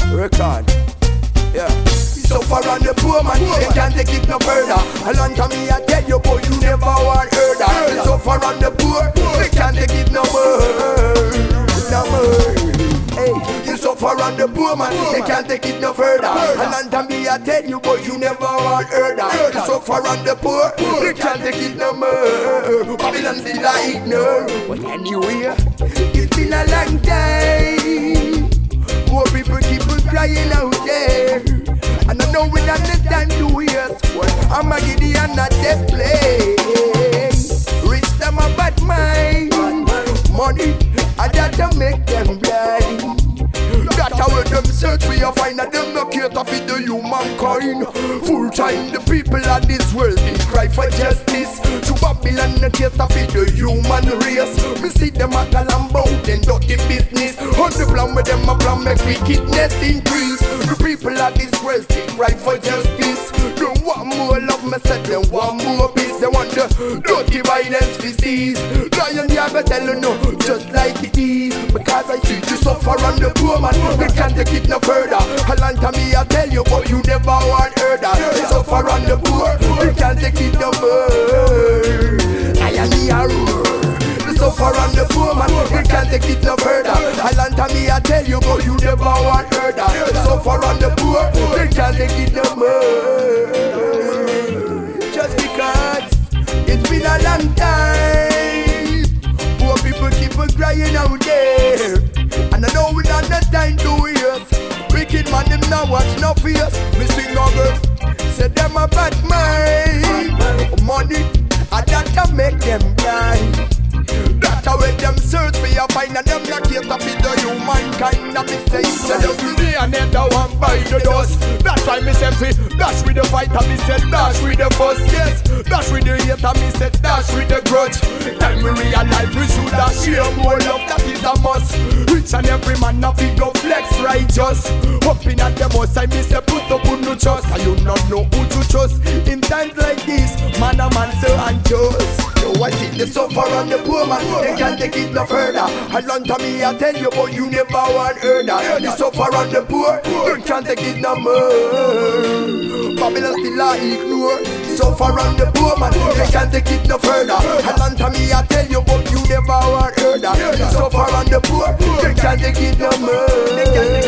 Record. Yeah. Suffer on the poor man, they can't take it no further. A long time me I tell you, boy, you never want heard that. Suffer on the poor, they can't take it no more, no more. Hey, you suffer on the poor man, they can't take it no further. A long time me I tell you, boy, you never want heard that. You suffer on the poor, they can't take it no more. Babylon still I ignore, but anyway, it's been a long time. Poor people keep on crying out there. And I know we not the time to waste. I'm a Gideon at that place. Rich them a bad mind. Money, I got to make them blind. That's how them search for you find that them not care to feed the humankind. Full time the people of this world they cry for justice. To Babylon not care to feed the human race. Me see them a galambo, then dirty business. On the plan with them a plan make wickedness increase. The people of this world they cry for justice. They want more love, me said they want more peace. They want the dirty violence we cease. Lion Yaga tell you no, just like it is. Because I see you suffer on the poor man. They can't take it no further. A long time me I tell you, but you never want heard that. They suffer on the poor, they can't take it no more. I am the roar. They suffer on the poor man, they can't take it no further. A long time me I tell you, but you never want heard that. They suffer on the poor, they can't take it no more. Just because it's been a long time, poor people keep on crying out there. And I know we not the time to waste. Wicked man, them now watch no fears. Me sing a girl, say them a bad mind. Money, I got to make them blind. That's how them search for you find. And them not here to feed the humankind. That me say, say every day and then the one by the dust. That's why me say fi dash with the fight. And me say dash with the fuss. Yes, dash with the hate. And me say dash with the grudge. Time we realize we should have share more love. That is a must. Rich and every man now fi go flex righteous. Hoping at the most I me say put up on no trust. And you not know who to trust. In times like this, man a man so unjust. You I see the suffer on the poor man, they can't take it no further. A long time me I tell you, but you never want heard that. The suffer on the poor, they can't take it no more. Babylon still I ignore. The suffer on the poor man, they can't take it no further. A long time me I tell you, but you never want heard that. The suffer on the poor, they can't take it no more.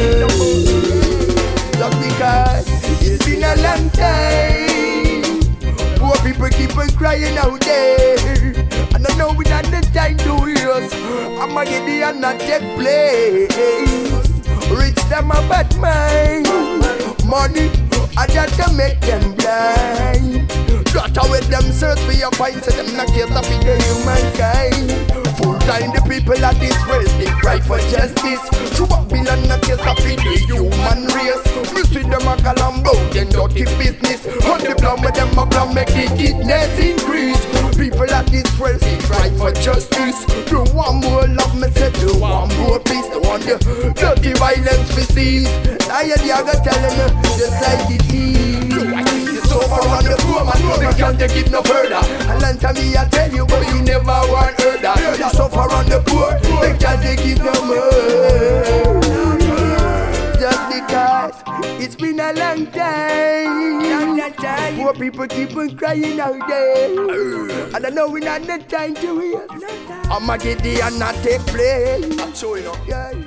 Just because it's been a long time. Poor people keep on crying out there. And I know we not the time to waste. I'm a Gideon not take place. Rich them a bad mind. Money, I got to make them blind. That's how them search for your find. So them not care to feed the humankind. Full time the people of this world they cry for justice. To Babylon not care to feed the human race. We see them a galambo, then dirty business. On the plan with them a plan make the wickedness increase. People of this world they cry for justice. They want more love, me say they want more peace. They want the dirty violence we see. Lion Yaga telling you just like it is. You suffer on the poor man, they can't take it no further. A long time me I tell you, but you never want heard that. You suffer on the poor, they can't take it no more. Just because it's been a long time. Poor people keep on crying out there. And I know we not the time to waste. I'm a Gideon not take place. I'm showing up. Yeah.